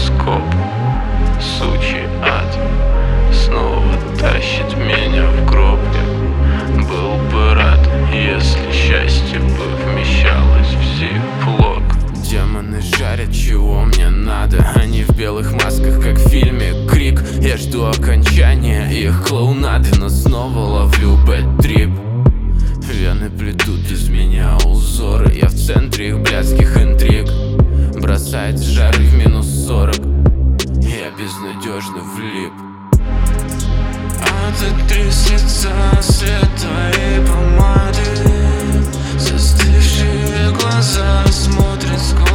гороскоп. Сучий ад снова тащит меня в гроб. Я был бы рад, если счастье бы вмещалось в зиплок. Демоны жарят, чего мне надо. Они в белых масках, как в фильме «Крик». Я жду окончания их клоунады, но снова ловлю бэд-трип. Вены плетут из меня узоры. Я в центре их блядских интриг. Бросает жары в -40. Я безнадежно влип. Ототрись с лица след твоей помады. Застывшие глаза смотрят сквозь